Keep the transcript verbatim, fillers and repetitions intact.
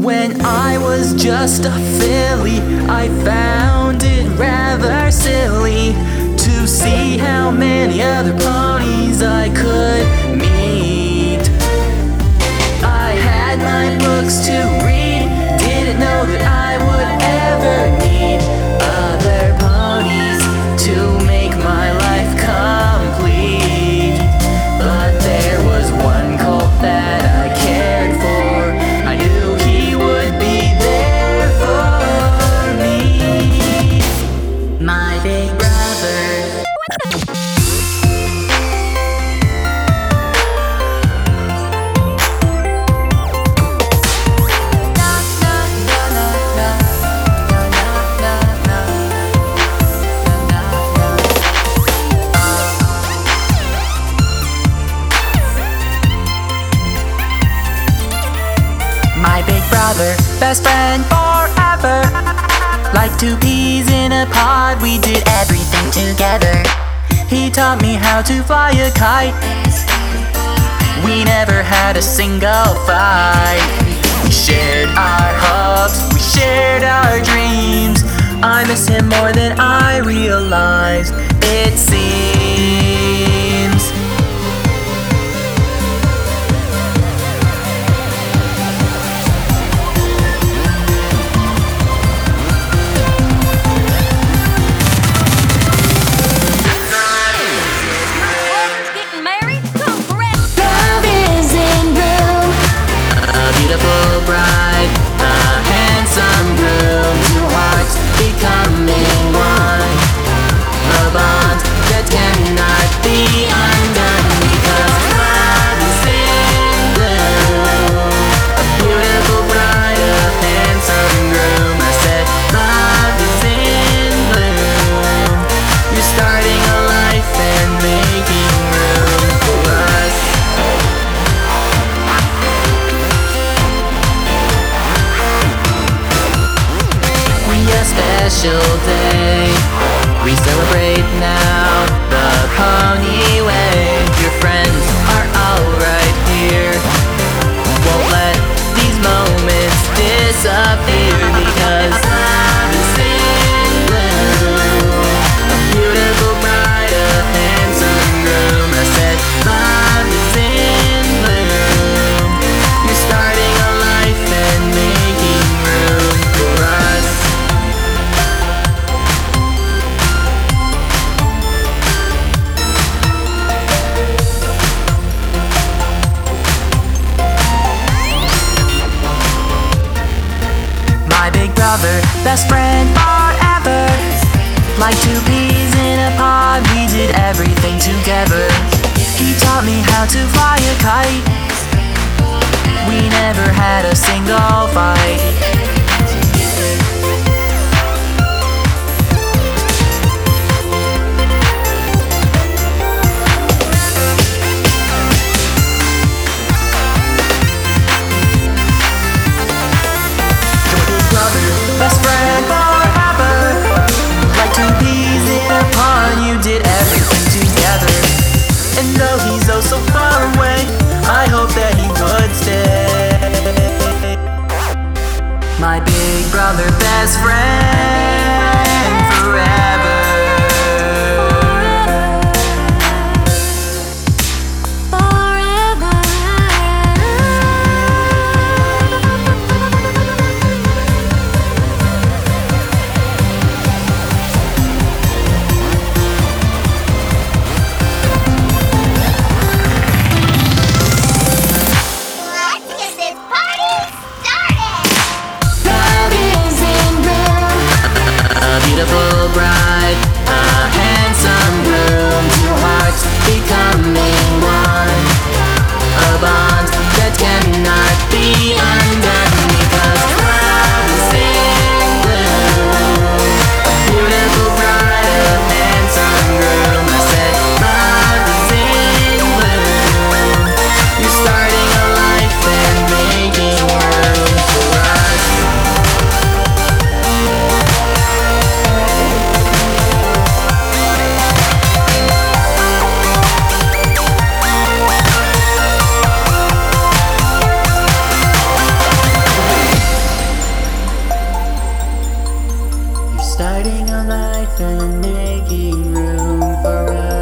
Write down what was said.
When I was just a filly, I found it rather silly to see how many other ponies I could meet. I had my books to read, didn't know that I would ever need other ponies to make my life complete. But there was one colt that I cared for. I knew he would be there for me. My big brother. My big brother, best friend forever. Like two peas in a pod, we did everything together. He taught me how to fly a kite. We never had a single fight. We shared our hopes, we shared our dreams. I miss him more than I realized, it seems. Beautiful bride, a handsome groom, two hearts becoming one, a bond that cannot be undone because love is in bloom. A beautiful bride, a handsome groom. I said love is in bloom. You're starting a life and making room for us. A special day, we celebrate now the pony way. Your friends are all right here, won't let these moments disappear because love is in bloom. A beautiful bride, a handsome groom. I said love is in bloom. You're starting a life and making room for us. My big brother, best friend forever. Like two peas in a pod, we did everything together. He taught me how to fly a kite. We never had a single fight. Best friend forever. Like two peas in a pond, you did everything together. And though he's oh so far away, I hope that he would stay. My big brother, best friend forever. Beautiful bride, a handsome groom, two hearts becoming one, a bond that cannot be undone because love is in bloom. A beautiful bride, a handsome groom. I said love is in bloom. You're starting a life and making room for us. Starting a life and making room for us.